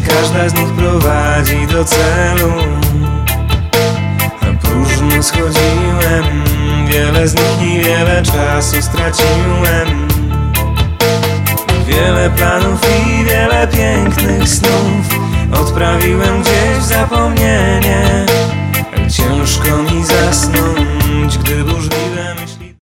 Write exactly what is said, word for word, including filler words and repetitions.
każda z nich prowadzi do celu. A próżno schodziłem, wiele z nich i wiele czasu straciłem. Wiele planów i wiele pięknych snów odprawiłem gdzieś w zapomnienie. Ciężko mi zasnąć, gdy burzliwe